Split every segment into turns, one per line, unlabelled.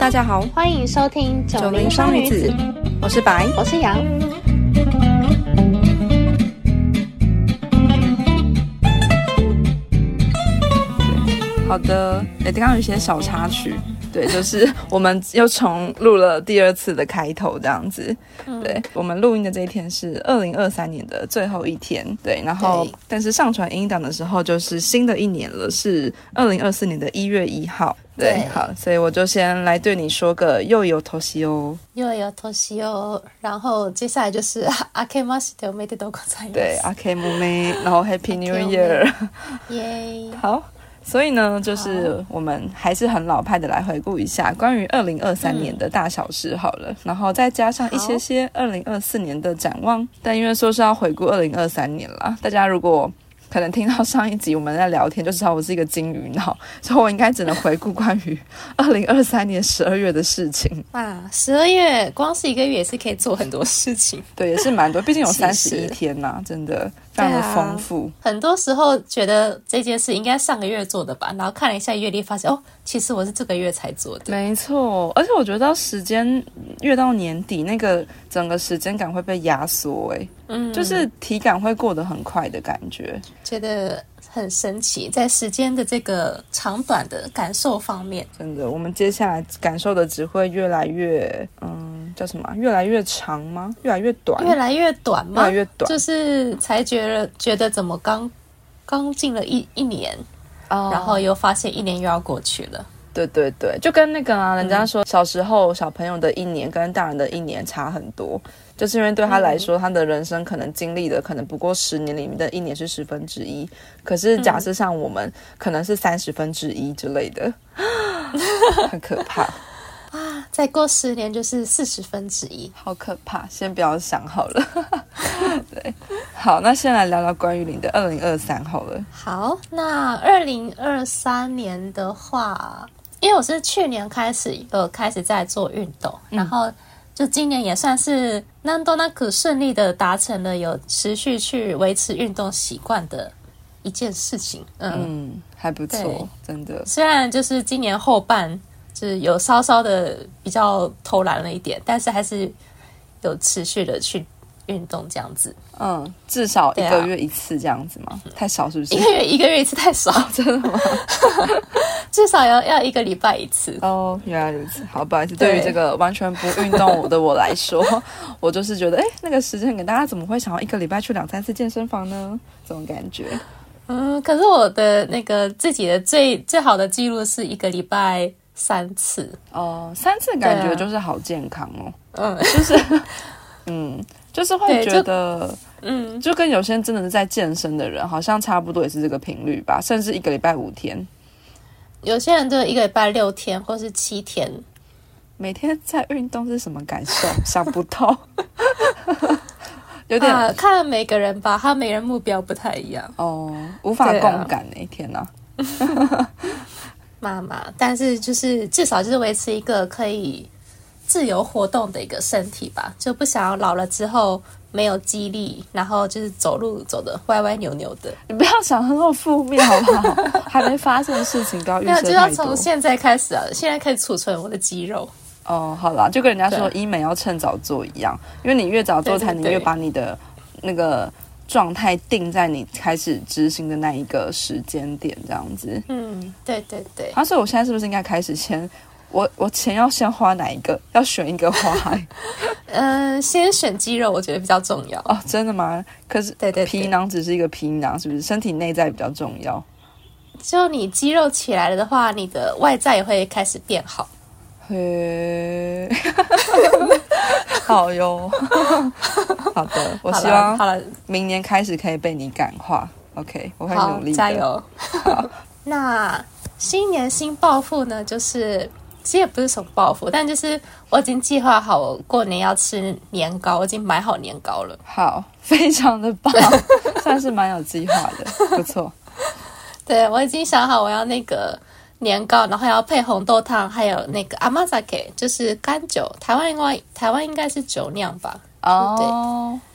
大家好，
欢迎收听
九零双女子，我是白，
我是杨。
好的，刚刚有一些小插曲，对，就是我们又重录了第二次的开头这样子。对，我们录音的这一天是2023年的最后一天，对，然后但是上传音档的时候就是新的一年了，是2024年的1月1号。对，好，所以我就先来对你说个又有头西哦，
又有头西哦，然後接下來就是明けましておめでとうございます。
对，明けまめ，然後 Happy New Year，
耶！
好。所以呢，就是我们还是很老派的来回顾一下关于2023年的大小事好了，然后再加上一些2024年的展望。但因为说是要回顾2023年啦，大家如果可能听到上一集我们在聊天就知道我是一个金鱼脑，所以我应该只能回顾关于2023年12月的事情
啊。12月光是一个月也是可以做很多事情，
对，也是蛮多，毕竟有31天呐，真的非常的丰富。
很多时候觉得这件事应该上个月做的吧，然后看了一下月历发现其实我是这个月才做的。
没错，而且我觉得时间越到年底，那个整个时间感会被压缩，就是体感会过得很快的感觉，
觉得很神奇，在时间的这个长短的感受方面，
真的，我们接下来感受的只会越来越叫什么？越来越长吗？越来越短？
越来越短吗？
越来越短，
就是才觉得怎么刚进了一年，然后又发现一年又要过去了。
对对对，就跟那个人家说小时候小朋友的一年跟大人的一年差很多，就是因为对他来说，他的人生可能经历的可能不过10年里面的一年是1/10，可是假设像我们可能是1/30之类的，很可怕
啊！再过10年就是1/40，
好可怕！先不要想好了。对，好，那先来聊聊关于你的2023好了。
好，那2023年的话，因为我是去年开始在做运动，然后就今年也算是なんとなく顺利的达成了有持续去维持运动习惯的一件事情。
还不错，真的。
虽然就是今年后半就是有稍稍的比较偷懒了一点，但是还是有持续的去运动这样子。
至少1个月1次这样子吗？太少是不是？
一个月1次太少，
真的吗？
至少要1个礼拜1次。
原来如此。好，不好意思，对于这个完全不运动的我来说，我就是觉得，那个时间给大家怎么会想要1个礼拜去2-3次健身房呢？这种感觉。
可是我的那个自己的最好的记录是1个礼拜3次。3
次感觉就是好健康哦。就是会觉得，就跟有些真的是在健身的人，好像差不多也是这个频率吧，甚至1个礼拜5天。
有些人就1个礼拜6天或是7天。
每天在运动是什么感受？想不透。有点
看每个人吧，他每人目标不太一样。
无法共感天哪。
妈妈，但是就是至少就是维持一个可以自由活动的一个身体吧，就不想要老了之后没有肌力，然后就是走路走得歪歪扭扭的。
你不要想那么负面好不好？还没发生的事情都要预设太多。
就要从现在开始现在可以储存我的肌肉。
好啦，就跟人家说医美要趁早做一样，因为你越早做才能越把你的那个状态定在你开始执行的那一个时间点这样子。
对对对。
所以我现在是不是应该开始我钱要先花哪一个？要选一个花
先选肌肉，我觉得比较重要。
真的吗？可是对皮囊只是一个皮囊，是不是？身体内在比较重要。
就你肌肉起来了的话，你的外在也会开始变好。
嘿，好哟。好的，我希望明年开始可以被你感化。OK， 我会努力的，
加油。好，那新年新抱负呢？就是其实也不是什么抱负，但就是我已经计划好我过年要吃年糕，我已经买好年糕了。
好，非常的棒，算是蛮有计划的，不错。
对，我已经想好我要那个年糕，然后要配红豆汤，还有那个甘酒，就是干酒，台湾应该是酒酿吧？
对，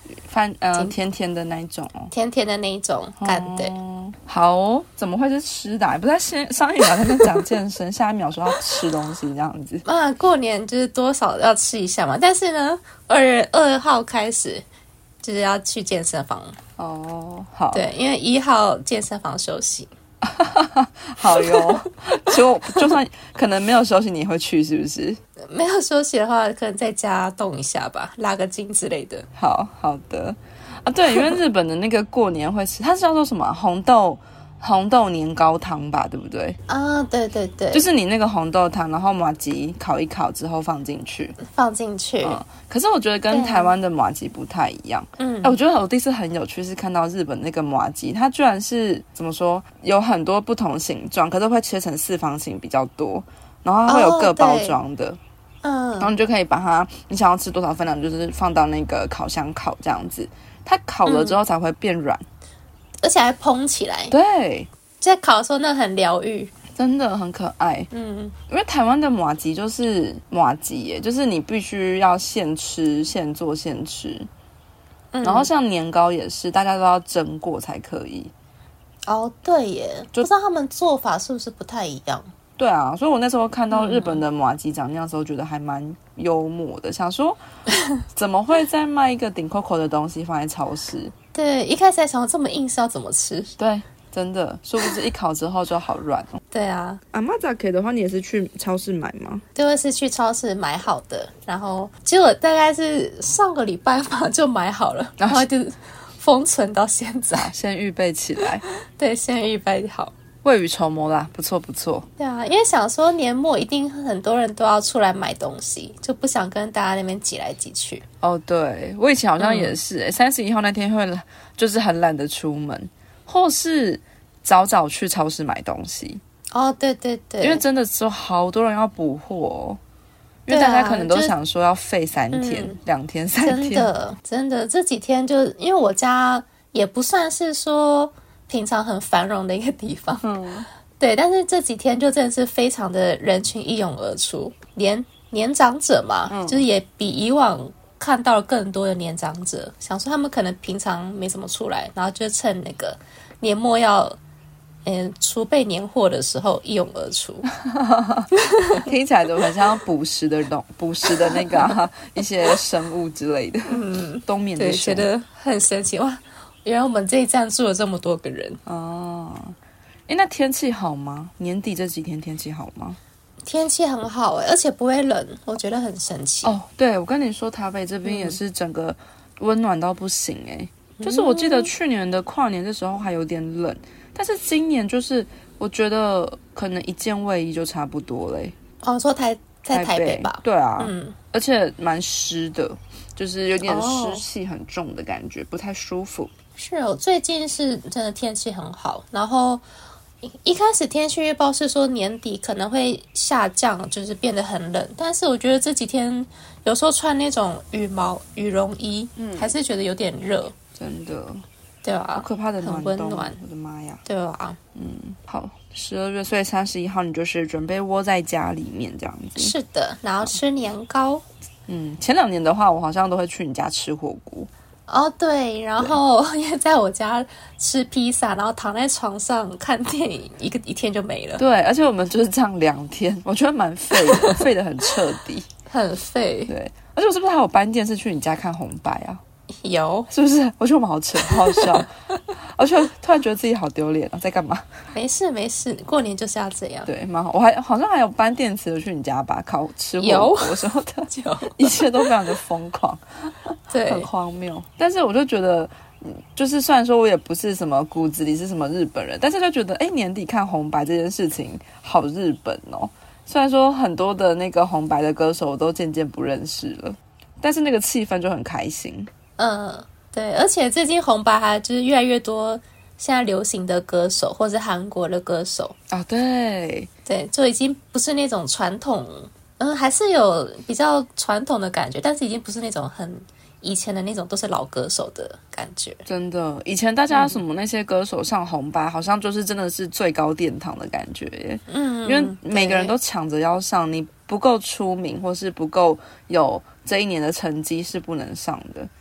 甜甜的那一种哦，
甜甜的那一种干的。
好哦，怎么会是吃的不在上一秒在那边讲健身，下一秒说要吃东西这样子。
过年就是多少要吃一下嘛，但是呢，2月2号开始就是要去健身房。
哦，好，
对，因为1号健身房休息。
好哟，就算可能没有休息，你也会去是不是？
没有休息的话，可能在家动一下吧，拉个筋之类的。
好的啊，对，因为日本的那个过年会吃，它是叫做什么红豆年糕汤吧，对不对？
啊，对对对，
就是你那个红豆汤，然后麻糬烤一烤之后放进去。可是我觉得跟台湾的麻糬不太一样。我觉得我第一次很有趣是看到日本那个麻糬，它居然是怎么说，有很多不同形状，可是会切成四方形比较多，然后它会有各包装的。然后你就可以把它，你想要吃多少分量，就是放到那个烤箱烤这样子，它烤了之后才会变软。
而且还蓬起来，
对，
在烤的时候那很疗愈，
真的很可爱。因为台湾的麻糬就是麻糬耶，就是你必须要现吃、现做、现吃。然后像年糕也是，大家都要蒸过才可以。
哦，对耶，不知道他们做法是不是不太一样。
对啊，所以我那时候看到日本的麻糬长那样的时候，觉得还蛮幽默的，想说怎么会再卖一个顶扣扣的东西放在超市？
对，一开始还想这么硬是要怎么吃？
对，真的，殊不知一烤之后就好软哦。
对啊，
阿妈咋可以的话，你也是去超市买吗？
对，是去超市买好的，然后结果大概是上个礼拜吧就买好了，然后就封存到现在，
先预备起来。
对，先预备好。
未雨绸缪啦，不错不错。
对啊，因为想说年末一定很多人都要出来买东西，就不想跟大家那边挤来挤去。
哦，对，我以前好像也是，31号那天会就是很懒得出门，或是早早去超市买东西。
哦，对对对，
因为真的说好多人要补货哦，因为大家可能都想说要废3天、2天、3天。
真的这几天就因为我家也不算是说平常很繁荣的一个地方，对，但是这几天就真的是非常的人群一涌而出，连年长者嘛，就是也比以往看到了更多的年长者，想说他们可能平常没怎么出来，然后就趁那个年末要储备年货的时候一涌而出。
听起来都很像捕食的那个、一些生物之类的，冬眠的
对，觉得很神奇哇！原来我们这一站住了这么多个人
哦。那天气好吗？年底这几天天气好吗？
天气很好而且不会冷，我觉得很神奇
哦。对，我跟你说，台北这边也是整个温暖到不行就是我记得去年的跨年的时候还有点冷，但是今年就是我觉得可能一件卫衣就差不多嘞。
哦，说在台北吧？
对啊，而且蛮湿的，就是有点湿气很重的感觉，不太舒服。
是哦，最近是真的天气很好，然后一开始天气预报是说年底可能会下降，就是变得很冷，但是我觉得这几天有时候穿那种羽绒衣，还是觉得有点热，
真的，
对啊，
好可怕的
很温暖，
我的妈呀，
对啊，
好，12月，所以31号你就是准备窝在家里面这样子，
是的，然后吃年糕，
前2年的话，我好像都会去你家吃火锅。
哦，对，然后因为在我家吃披萨，然后躺在床上看电影，一天就没了。
对，而且我们就是这样2天，我觉得蛮废的，废得很彻底，
很废。
对，而且我是不是还有搬电视去你家看红白啊？
有，
是不是？我觉得我们好扯，好好笑，而且突然觉得自己好丢脸在干嘛？
没事，过年就是要这样。
对，蛮好。我好像还有搬电池的去你家吧，吃火锅什么的，一切都非常的疯狂，
对，
很荒谬。但是我就觉得，就是虽然说我也不是什么骨子里是什么日本人，但是就觉得，年底看红白这件事情好日本哦。虽然说很多的那个红白的歌手我都渐渐不认识了，但是那个气氛就很开心。
对，而且最近红白还就是越来越多现在流行的歌手，或者韩国的歌手
啊，对，
就已经不是那种传统，还是有比较传统的感觉，但是已经不是那种很以前的那种都是老歌手的感觉。
真的，以前大家什么那些歌手上红白，好像就是真的是最高殿堂的感觉耶。因为每个人都抢着要上，你不够出名或是不够有这一年的成绩是不能上的。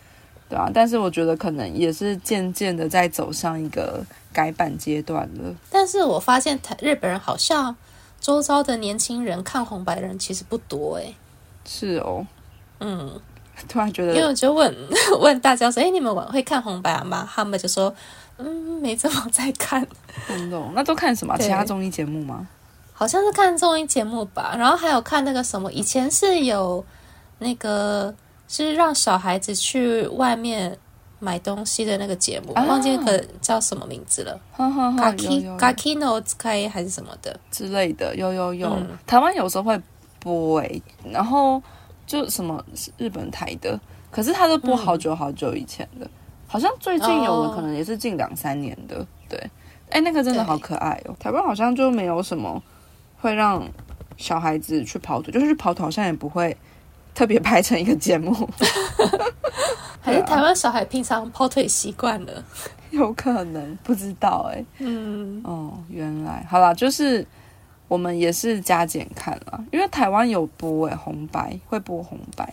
对啊，但是我觉得可能也是渐渐的在走上一个改版阶段了。
但是我发现日本人好像周遭的年轻人看红白的人其实不多欸。
是哦，突然觉得，
因为我就问大家说，你们会看红白吗？他们就说，没怎么在看。
那都看什么？其他综艺节目吗？
好像是看综艺节目吧，然后还有看那个什么，以前是有那个是让小孩子去外面买东西的那个节目，忘记那个叫什么名字了。Gaki no Sky 还是什么的
之类的，有。台湾有时候会播然后就什么日本台的，可是它都播好久好久以前的，好像最近有的可能也是近2-3年的。对，那个真的好可爱哦。台湾好像就没有什么会让小孩子去跑腿，就是去跑腿好像也不会特别拍成一个节目。
还是台湾小孩平常跑腿习惯了，
有可能不知道原来好啦，就是我们也是加减看啦，因为台湾有播红白，会播红白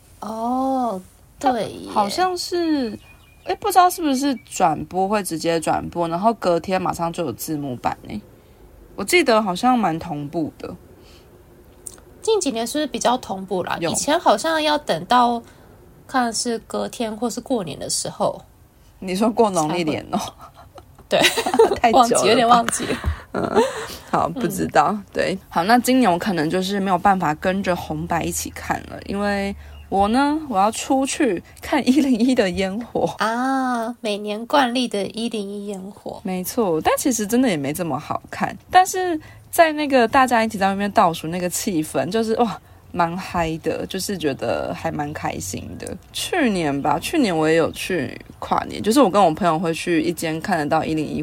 对耶，
好像是不知道是不是转播会直接转播，然后隔天马上就有字幕版我记得好像蛮同步的。
近几年是不是比较同步啦？以前好像要等到看是隔天或是过年的时候。
你说过农历年
对，
太久了，
有点忘记了。
好，不知道。对，好，那今年我可能就是没有办法跟着红白一起看了，因为我要出去看101的烟火
啊，每年惯例的101烟火，
没错。但其实真的也没这么好看，但是在那个大家一起在外面倒数那个气氛，就是哇，蛮嗨的，就是觉得还蛮开心的。去年我也有去跨年，就是我跟我朋友会去一间看得到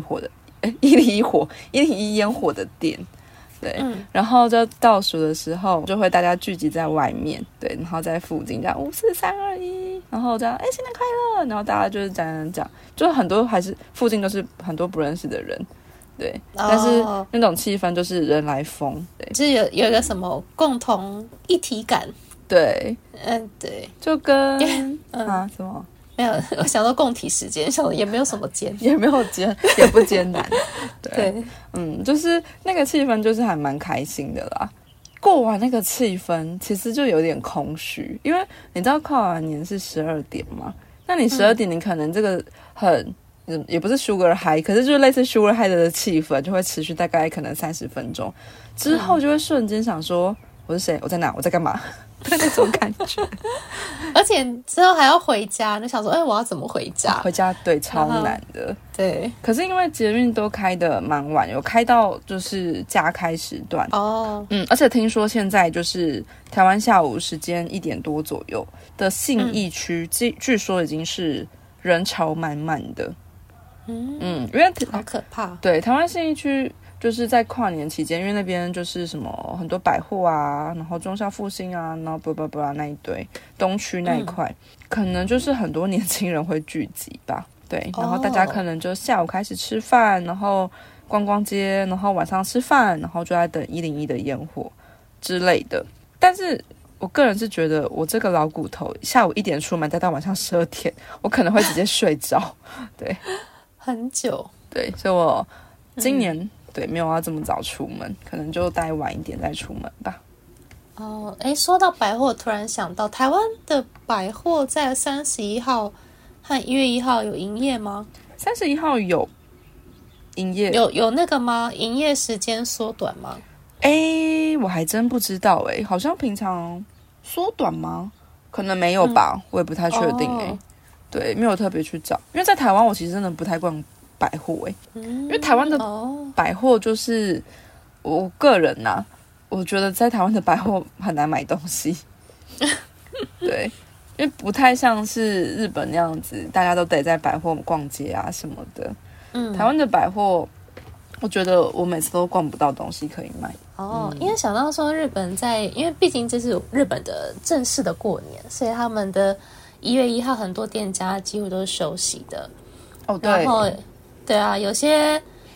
101烟火的店。对，然后就倒数的时候，就会大家聚集在外面，对，然后在附近这样5、4、3、2、1，然后这样新年快乐，然后大家就是讲，就很多还是附近都是很多不认识的人，对，但是那种气氛就是人来疯，对，
就是有一个什么共同一体感，
对，
对，
就跟什么。
没有，我想到共体时间，想也没有什么艰，
也没有艰，也不艰难。对，
对，
就是那个气氛，就是还蛮开心的啦。过完那个气氛，其实就有点空虚，因为你知道跨完年是12点嘛，那你12点，你可能这个也不是 sugar high， 可是就是类似 sugar high 的气氛，就会持续大概可能30分钟，之后就会瞬间想说，我是谁？我在哪？我在干嘛？的那种感觉。
而且之后还要回家，就想说，我要怎么回家？
回家对，超难的。
对，
可是因为捷运都开得蛮晚，有开到就是加开时段而且听说现在就是台湾下午时间1点多左右的信义区，据说已经是人潮满满的。因为
好可怕。
对，台湾信义区。就是在跨年期间，因为那边就是什么很多百货啊，然后忠孝复兴啊，然后那一堆东区那一块，可能就是很多年轻人会聚集吧。对，然后大家可能就下午开始吃饭，然后逛逛街，然后晚上吃饭，然后就在等101的烟火之类的。但是我个人是觉得，我这个老骨头下午1点出门，待到晚上12点，我可能会直接睡着。对，
很久。
对，所以我今年。对，没有要这么早出门，可能就待晚一点再出门吧。
说到百货，突然想到，台湾的百货在31号和1月1号有营业吗
？31号有营业，
有那个吗？营业时间缩短吗？
我还真不知道好像平常缩短吗？可能没有吧，我也不太确定对，没有特别去找，因为在台湾我其实真的不太逛百货因为台湾的百货就是我个人我觉得在台湾的百货很难买东西对，因为不太像是日本那样子大家都得在百货逛街啊什么的台湾的百货我觉得我每次都逛不到东西可以买
因为想到说日本因为毕竟这是日本的正式的过年，所以他们的1月1号很多店家几乎都是休息的
对，
然后对啊，有些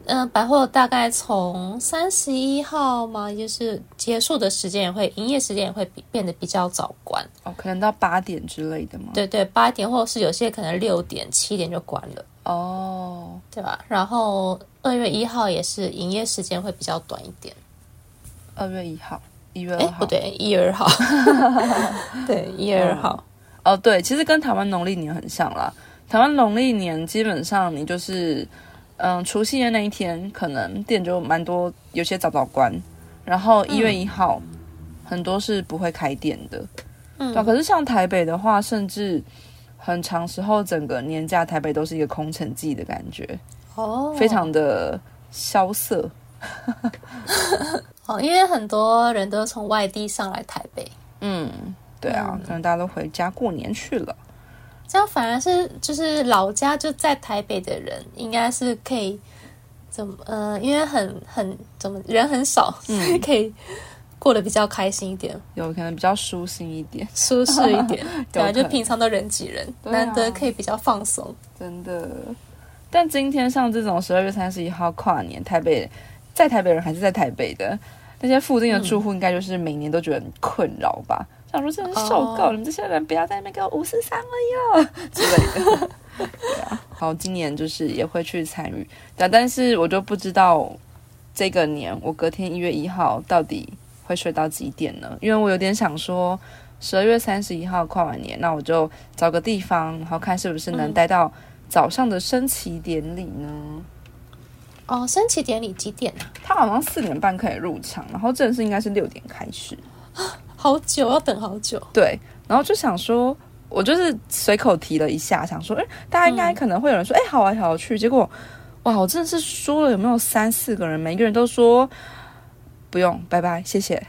百货大概从31号嘛，就是结束的时间也会，营业时间也会变得比较早关。
哦，可能到8点之类的吗？
对对，8点或者是有些可能6点、7点就关了。
哦，
对吧？然后2月1号也是营业时间会比较短一点。
2月1号、1月2号，
不对，1月2号。对，1月2号。
哦，对，其实跟台湾农历年很像啦。台湾农历年基本上你就是除夕夜那一天可能店就蛮多，有些早关，然后1月1号、很多是不会开店的。对啊，可是像台北的话，甚至很长时候整个年假台北都是一个空城计的感觉。
哦，
非常的萧瑟。
因为很多人都从外地上来台北。
对啊，可能大家都回家过年去了。
这样反而是就是老家就在台北的人，应该是可以因为人很少，所以可以过得比较开心一点，
有可能比较舒心一点，
舒适一点。对啊，就平常都人挤人，难得可以比较放松。
真的。但今天像这种12月31号跨年，在台北人还是在台北的那些附近的住户，应该就是每年都觉得很困扰吧。想说真的受够了，你们这些人不要在那边给我543了哟之类的。对啊，好，今年就是也会去参与，但是我就不知道这个年我隔天1月1号到底会睡到几点呢？因为我有点想说12月31号跨完年，那我就找个地方，然后看是不是能待到早上的升旗典礼呢？
升旗典礼几点啊？
他好像4点半可以入场，然后正式应该是6点开始。
好久，要等好久。
对，然后就想说，我就是随口提了一下，想说，大家应该可能会有人说，好啊，好去。结果，哇，我真的是说了有没有3-4个人，每个人都说不用，拜拜，谢谢。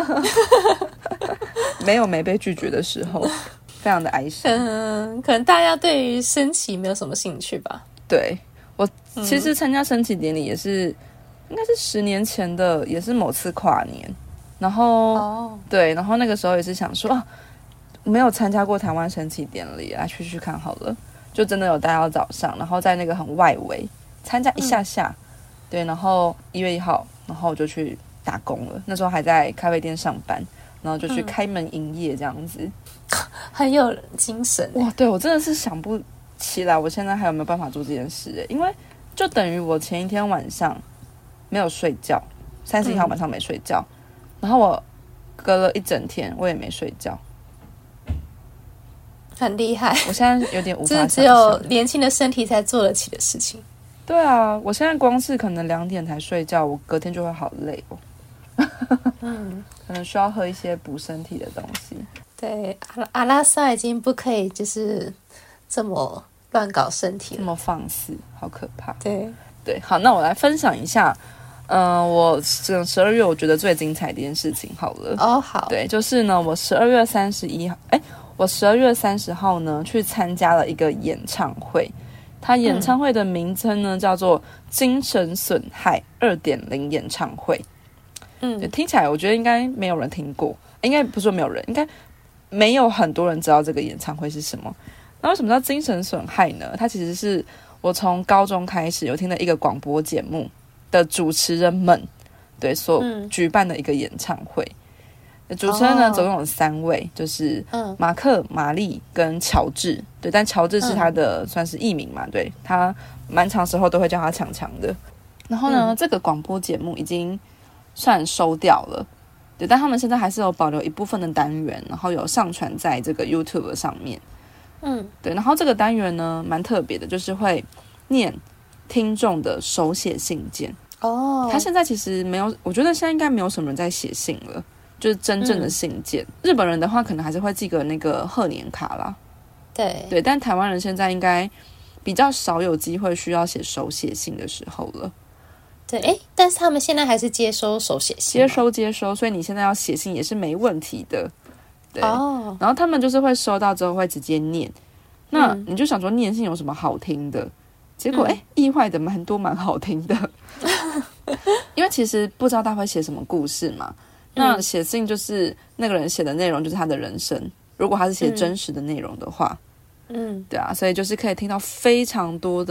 没被拒绝的时候，非常的哀伤。
可能大家对于升旗没有什么兴趣吧。
对，我其实参加升旗典礼也是，应该是10年前的，也是某次跨年。然后对，然后那个时候也是想说没有参加过台湾升旗典礼，来去看好了，就真的有待到早上，然后在那个很外围参加一下下，对，然后1月1号，然后我就去打工了，那时候还在咖啡店上班，然后就去开门营业这样子，
很有精神。
哇，对，我真的是想不起来我现在还有没有办法做这件事，因为就等于我前一天晚上没有睡觉，31号晚上没睡觉，然后我隔了一整天我也没睡觉，
很厉害。
我现在有点无法想象，
这只有年轻的身体才做得起的事情。
对啊，我现在光是可能2点才睡觉，我隔天就会好累哦。可能需要喝一些补身体的东西。
对，阿拉萨已经不可以就是这么乱搞身体了，
这么放肆，好可怕。
对，
好，那我来分享一下。我整12月我觉得最精彩的一件事情好了。
好。
对，就是呢，我12月30号呢去参加了一个演唱会，它演唱会的名称呢叫做精神损害2.0演唱会。听起来我觉得应该没有人听过，应该不是说没有人，应该没有很多人知道这个演唱会是什么。那为什么叫精神损害呢？它其实是我从高中开始有听的一个广播节目的主持人们所举办的一个演唱会。主持人呢总共有3位，就是马克、玛丽跟乔治。对，但乔治是他的算是艺名嘛，对，他蛮长时候都会叫他强强的。然后呢，这个广播节目已经算收掉了，对，但他们现在还是有保留一部分的单元，然后有上传在这个 YouTube 上面。对，然后这个单元呢蛮特别的，就是会念听众的手写信件。他现在其实没有，我觉得现在应该没有什么人在写信了，就是真正的信件。日本人的话可能还是会寄个那个贺年卡啦，对，但台湾人现在应该比较少有机会需要写手写信的时候了。
对，但是他们现在还是接收手写信吗？
接收，所以你现在要写信也是没问题的。对，然后他们就是会收到之后会直接念，那你就想说念信有什么好听的？结果意外的蛮好听的。因为其实不知道他会写什么故事嘛，那写信就是那个人写的内容就是他的人生，如果他是写真实的内容的话，对啊，所以就是可以听到非常多的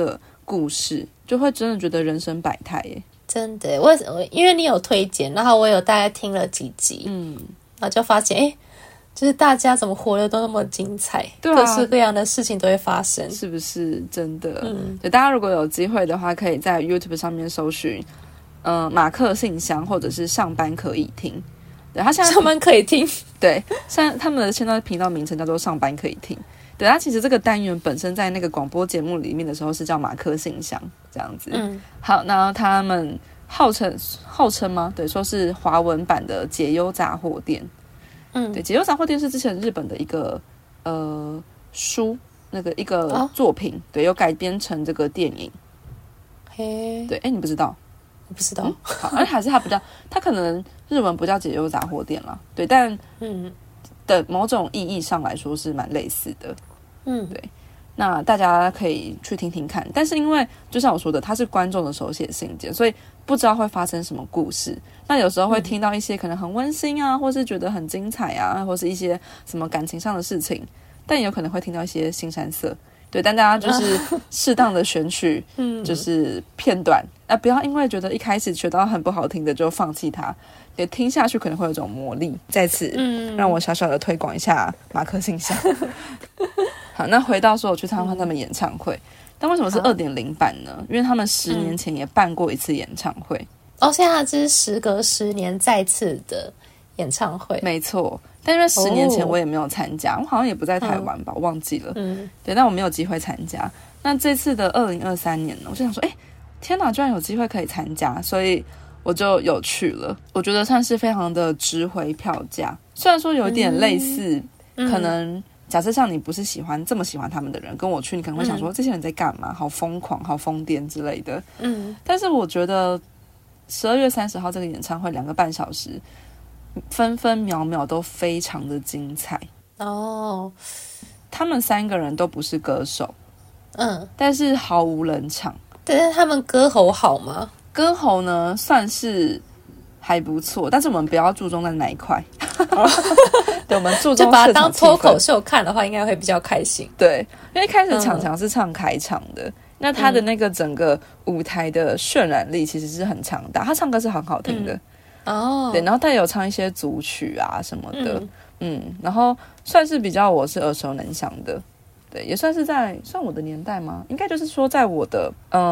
故事，就会真的觉得人生百态耶。
真的，我因为你有推荐，然后我有大概听了几集，然后就发现，就是大家怎么活得都那么精彩，
对啊，
各式各样的事情都会发生，
是不是真的？对，大家如果有机会的话，可以在 YouTube 上面搜寻，马克信箱或者是上班可以听。对，他现在
上班可以听，
对，现在他们的现在频道名称叫做上班可以听。对，他其实这个单元本身在那个广播节目里面的时候是叫马克信箱这样子。好，那他们号称吗？对，说是华文版的解忧杂货店。对，解忧杂货店是之前日本的一个书，那个一个作品，对，有改编成这个电影。对，你不知道？
我不知道。
好，而且还是它可能日文不叫解忧杂货店啦，对，但的某种意义上来说是蛮类似的。对，那大家可以去听听看。但是因为就像我说的，它是观众的手写信件，所以不知道会发生什么故事。那有时候会听到一些可能很温馨啊，或是觉得很精彩啊，或是一些什么感情上的事情，但也有可能会听到一些腥膻色。对，但大家就是适当的选取，就是片段，不要因为觉得一开始学到很不好听的就放弃它，也听下去可能会有一种魔力。在此，让我小小的推广一下马克信箱。好，那回到说我去参观他们演唱会，但为什么是 2.0 版呢？因为他们10年前也办过一次演唱会。
现在这是时隔10年再次的演唱会。
没错，但因为10年前我也没有参加，我好像也不在台湾吧，我忘记了。对，但我没有机会参加。那这次的2023年呢，我就想说，天哪，居然有机会可以参加，所以我就有去了。我觉得算是非常的值回票价，虽然说有点类似，可能假设像你不是这么喜欢他们的人跟我去，你可能会想说，这些人在干嘛？好疯狂，好疯癫之类的。但是我觉得12月30号这个演唱会2个半小时。分分秒秒都非常的精彩他们3个人都不是歌手，但是毫无冷场。
但是他们歌喉好吗？
歌喉呢算是还不错，但是我们不要注重在哪一块。对，我们注重
就把它当脱口秀看的话，应该会比较开心。
对，因为一开始强强是唱开场的，那他的那个整个舞台的渲染力其实是很强大，他唱歌是很好听的。对，然后他也有唱一些组曲啊什么的，然后算是比较我是耳熟能详的，对，也算是算我的年代吗？应该就是说在我的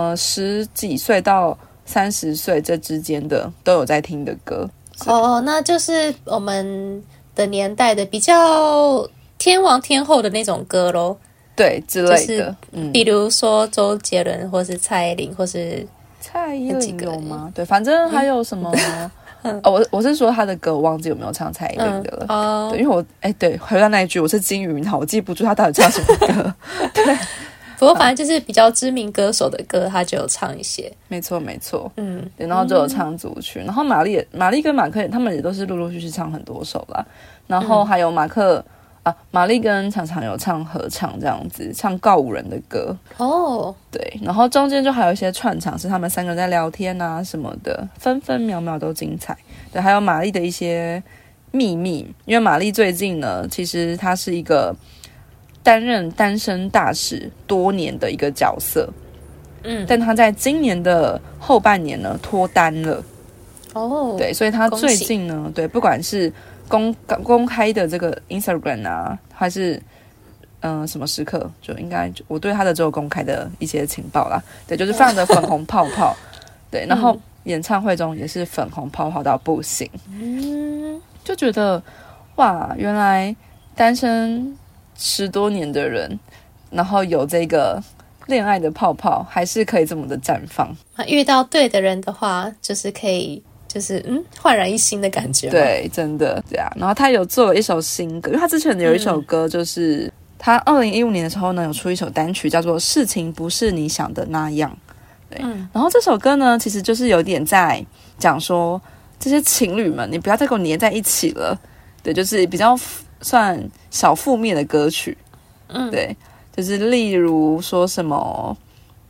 10几岁到30岁这之间的都有在听的歌。
那就是我们的年代的比较天王天后的那种歌咯，
对之类的，
比如说周杰伦或是蔡依林或是
蔡依林有吗？对，反正还有什么我是说他的歌，我忘记有没有唱蔡依林的了。对，因为我对，回到那一句，我是金鱼脑，我记不住他到底唱什么歌。对，
不过反正就是比较知名歌手的歌，他就有唱一些。
没错，对，然后就有唱组曲，然后玛丽跟马克他们也都是陆陆续续唱很多首啦。然后还有玛丽跟常常有唱合唱这样子，唱告五人的歌。对，然后中间就还有一些串场，是他们3个人在聊天啊什么的，分分秒秒都精彩。对，还有玛丽的一些秘密，因为玛丽最近呢，其实她是一个担任单身大使多年的一个角色，但她在今年的后半年呢脱单了。对，所以她最近呢，对，不管是公开的这个 Instagram 啊，还是什么时刻，就应该我对他的只有公开的一些情报啦。对，就是非常的粉红泡泡。对，然后演唱会中也是粉红泡泡到不行。就觉得哇，原来单身10多年的人，然后有这个恋爱的泡泡，还是可以这么的绽放。
遇到对的人的话，就是可以。就是焕然一新的感觉。
对，真的对啊。然后他有做了一首新歌，因为他之前有一首歌，就是他2015年的时候呢，有出一首单曲叫做《事情不是你想的那样》。对，然后这首歌呢，其实就是有点在讲说，这些情侣们，你不要再跟我黏在一起了。对，就是比较算小负面的歌曲。对，就是例如说什么，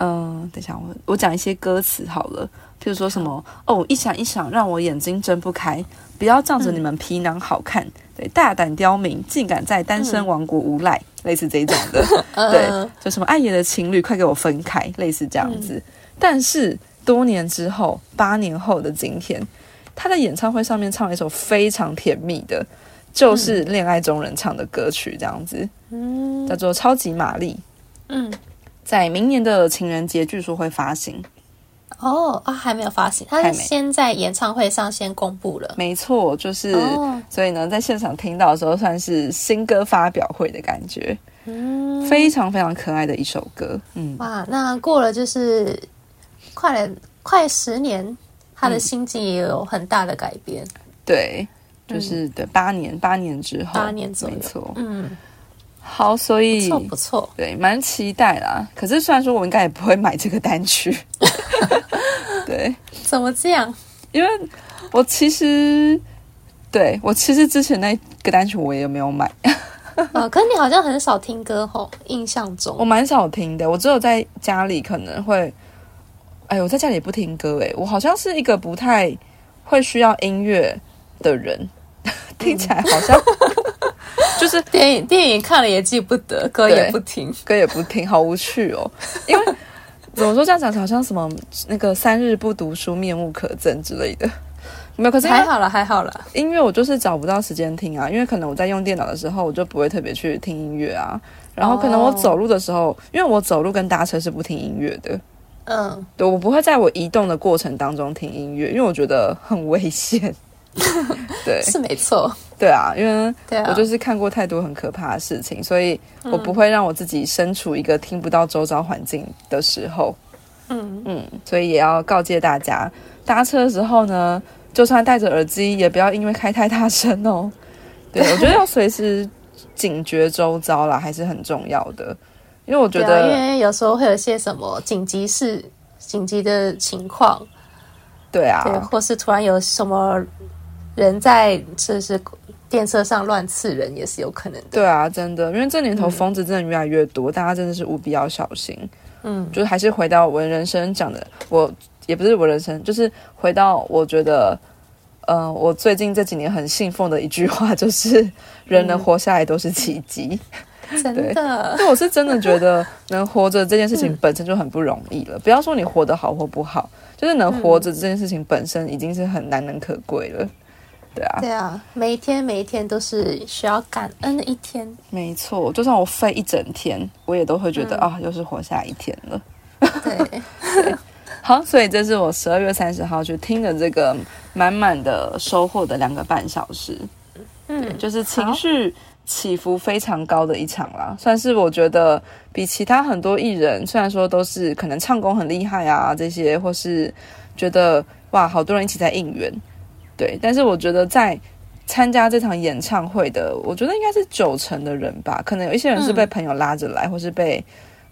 等一下我讲一些歌词好了，譬如说什么一闪一闪让我眼睛睁不开，不要仗着你们皮囊好看，对，大胆刁民竟敢在单身王国无赖，类似这种的对，就什么爱爷的情侣快给我分开，类似这样子。但是多年之后，8年后的今天，他在演唱会上面唱了一首非常甜蜜的，就是恋爱中人唱的歌曲，这样子，叫做《超级玛丽》。在明年的情人节据说会发行。
还没有发行，他是先在演唱会上先公布了。
没错，就是所以呢，在现场听到的时候，算是新歌发表会的感觉。非常非常可爱的一首歌。
哇，那过了就是快10年，他的心境也有很大的改变。
对，就是对8年之后
，8年左右，
没错。好，所以
不错，
对，蛮期待啦。可是虽然说我应该也不会买这个单曲，对，
怎么这样？
因为我其实之前那个单曲我也没有买。
可是你好像很少听歌吼，印象中
我蛮少听的，我只有在家里可能会，我在家里也不听歌我好像是一个不太会需要音乐的人，听起来好像。就是
电影看了也记不得，歌也不听，
好无趣哦。因为怎么说这样讲，好像什么那个3日不读书，面目可憎之类的，没有。可是
还好了。
音乐我就是找不到时间听啊，因为可能我在用电脑的时候，我就不会特别去听音乐啊。然后可能我走路的时候，因为我走路跟搭车是不听音乐的。对，我不会在我移动的过程当中听音乐，因为我觉得很危险。对，
是没错。
对啊，因为我就是看过太多很可怕的事情，所以我不会让我自己身处一个听不到周遭环境的时候。所以也要告诫大家，搭车的时候呢，就算戴着耳机，也不要因为开太大声哦。对，我觉得要随时警觉周遭啦，还是很重要的。因为我觉得，
因为有时候会有些什么紧急的情况，
对啊，
对，或是突然有什么人在就是电车上乱刺人，也是有可能的。
对啊，真的，因为这年头疯子真的越来越多，大家真的是务必要小心。就是还是回到我人生讲的，我也不是我人生，就是回到我觉得，我最近这几年很信奉的一句话，就是人能活下来都是奇迹。
真的，
对，我是真的觉得能活着这件事情本身就很不容易了。不要说你活得好或不好，就是能活着这件事情本身已经是很难能可贵了。对啊，
每一天都是需要感恩的一天。
没错，就算我废一整天，我也都会觉得又是活下一天了。
对，
好，所以这是我12月30号去听的这个满满的收获的2个半小时。就是情绪起伏非常高的一场啦，算是我觉得比其他很多艺人，虽然说都是可能唱功很厉害啊这些，或是觉得哇好多人一起在应援。对，但是我觉得在参加这场演唱会的，我觉得应该是90%的人吧，可能有一些人是被朋友拉着来，或是被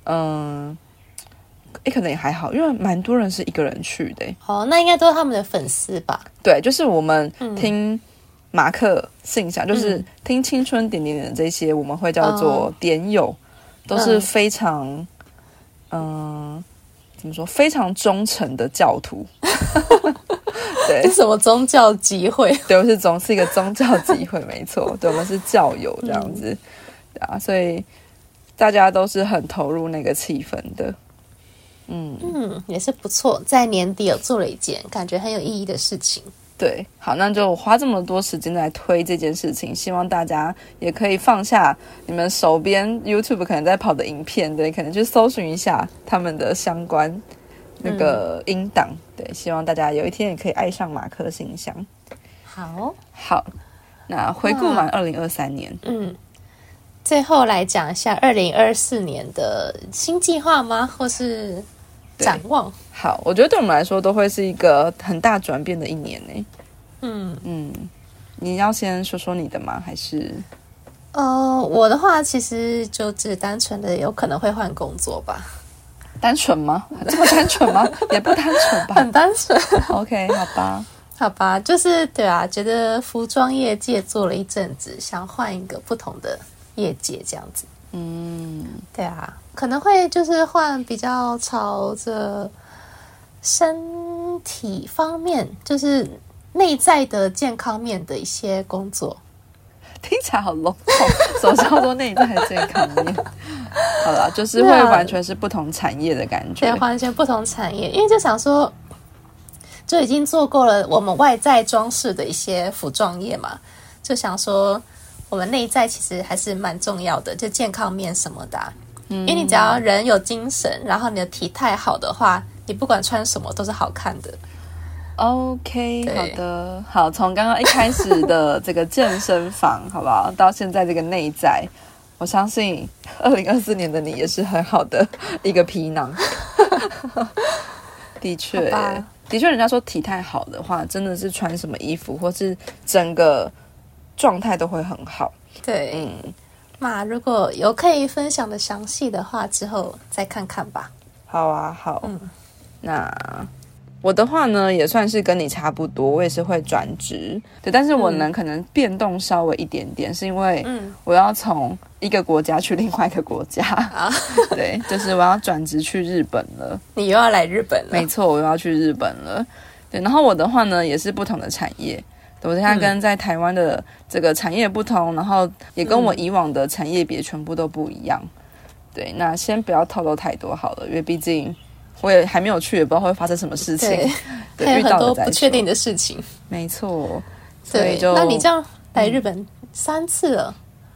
可能也还好，因为蛮多人是一个人去的。
那应该都是他们的粉丝吧？
对，就是我们听马克信箱，就是听青春点点点的这些，我们会叫做点友，都是非常怎么说，非常忠诚的教徒。对，
是什么宗教集会？
对，我是一个宗教集会，没错。对，我们是教友这样子。对啊，所以大家都是很投入那个气氛的。
也是不错，在年底有做了一件感觉很有意义的事情。
对，好，那就花这么多时间来推这件事情，希望大家也可以放下你们手边 YouTube 可能在跑的影片，对，可能去搜寻一下他们的相关那个音档。对，希望大家有一天也可以爱上马克信箱。好，那回顾完2023年，
最后来讲一下2024年的新计划吗？或是展望？
好，我觉得对我们来说都会是一个很大转变的一年呢。你要先说说你的吗？还是？
我的话其实就只单纯的有可能会换工作吧。
单纯吗？这么单纯吗？也不单纯吧。
很单纯。
OK， 好吧，
就是对啊，觉得服装业界做了一阵子，想换一个不同的业界这样子。对啊， 可能会就是换比较朝着身体方面，就是内在的健康面的一些工作。
听起来好笼统，什么叫做内在的健康面？好啦，就是会完全是不同产业的感觉。
对，完全不同产业，因为就想说，就已经做过了我们外在装饰的一些服装业嘛，就想说我们内在其实还是蛮重要的，就健康面什么的因为你只要人有精神，然后你的体态好的话，你不管穿什么都是好看的。
OK， 好的，好，从刚刚一开始的这个健身房，好不好，到现在这个内在，我相信2024年的你也是很好的一个皮囊。的确，人家说体态好的话，真的是穿什么衣服或是整个状态都会很好。
对，那如果有可以分享的详细的话，之后再看看吧。
好啊，好，那我的话呢，也算是跟你差不多，我也是会转职，对，但是我可能变动稍微一点点，是因为我要从一个国家去另外一个国家，对，就是我要转职去日本了。
你又要来日本了？
没错，我又要去日本了。对，然后我的话呢，也是不同的产业，我现在跟在台湾的这个产业不同，然后也跟我以往的产业别全部都不一样。对，那先不要透露太多好了，因为毕竟我也还没有去，也不知道会发生什么事情。
对，还有很多不确定的事情。
没错，所
以
就
那你这样来日本3次了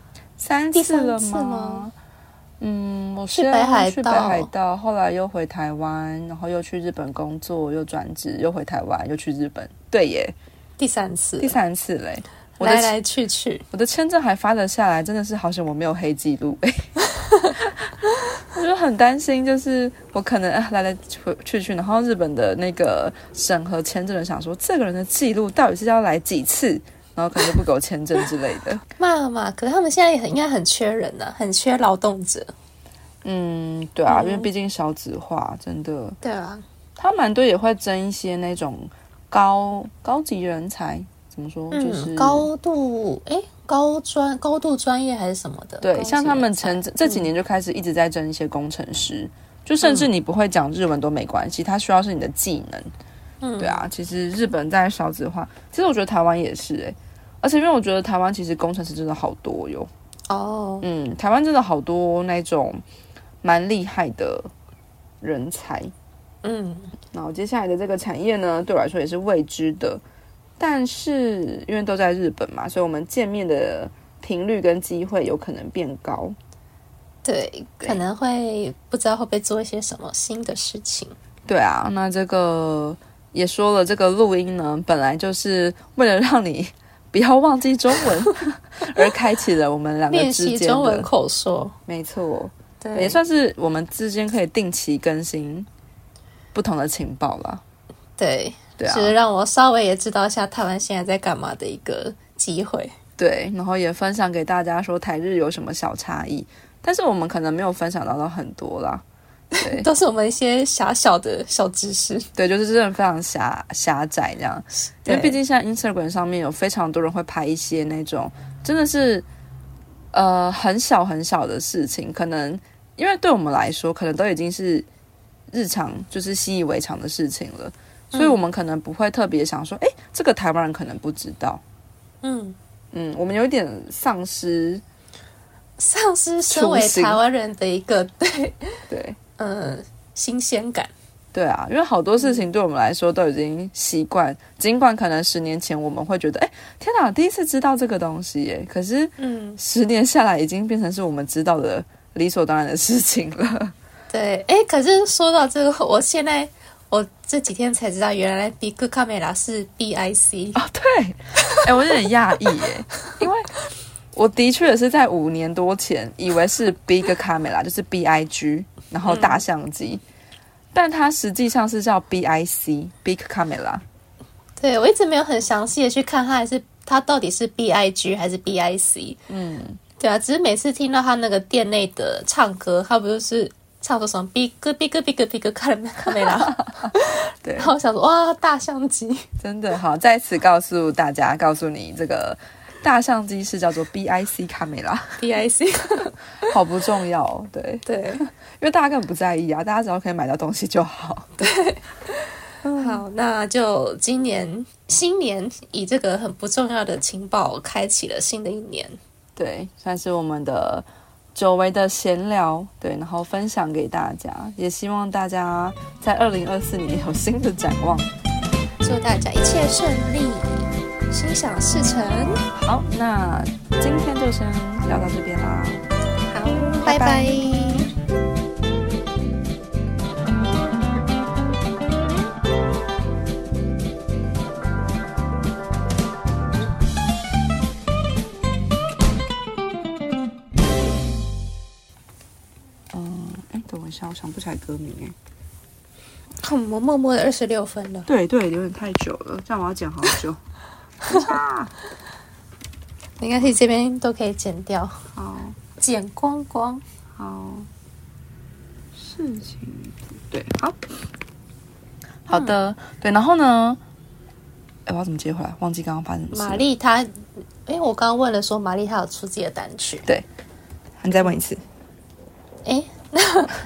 ？3次了吗？我
去北海
道，后来又回台湾，然后又去日本工作，又转职，又回台湾，又去日本。对耶，
第三次
嘞。
来来去去，
我的签证还发得下来，真的是好险我没有黑记录。我就很担心，就是我可能来来去去，然后日本的那个审核签证人想说，这个人的记录到底是要来几次，然后可能就不给我签证之类的。
嘛，可是他们现在应该很缺人呢，很缺劳动者。
对啊，因为毕竟少子化，真的。
对啊，
他蛮多也会争一些那种高级人才，怎么说？就是
高度专业还是什么的。
对，像他们这几年就开始一直在争一些工程师，就甚至你不会讲日文都没关系，他需要是你的技能。对啊，其实日本在少子化，其实我觉得台湾也是而且因为我觉得台湾其实工程师真的好多哟。台湾真的好多那种蛮厉害的人才。然后接下来的这个产业呢，对我来说也是未知的。但是因为都在日本嘛，所以我们见面的频率跟机会有可能变高。
对，可能会不知道会不会做一些什么新的事情。
对啊，那这个也说了，这个录音呢，本来就是为了让你不要忘记中文而开启了我们两个之间的
练习中文口说。
没错，
对，
也算是我们之间可以定期更新不同的情报啦。
对
啊，
就是让我稍微也知道一下台湾现在在干嘛的一个机会。
对，然后也分享给大家说台日有什么小差异，但是我们可能没有分享到很多啦。对，
都是我们一些狭小的小知识。
对，就是真的非常狭窄这样。因为毕竟现在 Instagram 上面有非常多人会拍一些那种真的是很小很小的事情，可能因为对我们来说可能都已经是日常就是习以为常的事情了，所以我们可能不会特别想说这个台湾人可能不知道。我们有一点丧失
身为台湾人的一个
对
新鲜感。
对啊，因为好多事情对我们来说都已经习惯，尽管可能10年前我们会觉得天哪，第一次知道这个东西耶，可是10年下来已经变成是我们知道的理所当然的事情了。
对，可是说到这个，我这几天才知道，原来 Big Camera 是 BIC。
对，我有点讶异耶，因为我的确也是在5年多前以为是 Big Camera， 就是 BIG， 然后大相机，但它实际上是叫 BIC Big Camera。
对，我一直没有很详细的去看它到底是 BIG 还是 BIC。对啊，只是每次听到他那个店内的唱歌，他不就是唱说什么 Big Camera， 对，然后我想说哇，大相机，
真的好，在此告诉大家，告诉你这个大相机是叫做 BIC 卡梅拉，
BIC
好不重要哦。对，因为大家根本不在意啊，大家只要可以买到东西就好。
对，好，那就今年新年以这个很不重要的情报开启了新的一年。
对，算是我们的久违的闲聊，对，然后分享给大家，也希望大家在2024年有新的展望。
祝大家一切顺利，心想事成。
好，那今天就先聊到这边啦。
好，拜拜。
等我一下，我想不起来歌名哎。
我们默默的26分了。
对，有点太久了，这样我要剪好久。
没关系，这边都可以剪掉。
好，
剪光光。
好，事情对，好的，对，然后呢？我要怎么接回来？忘记刚刚发生什么事。
玛丽她，我刚刚问了说玛丽她有出自己的单曲。
对，你再问一次。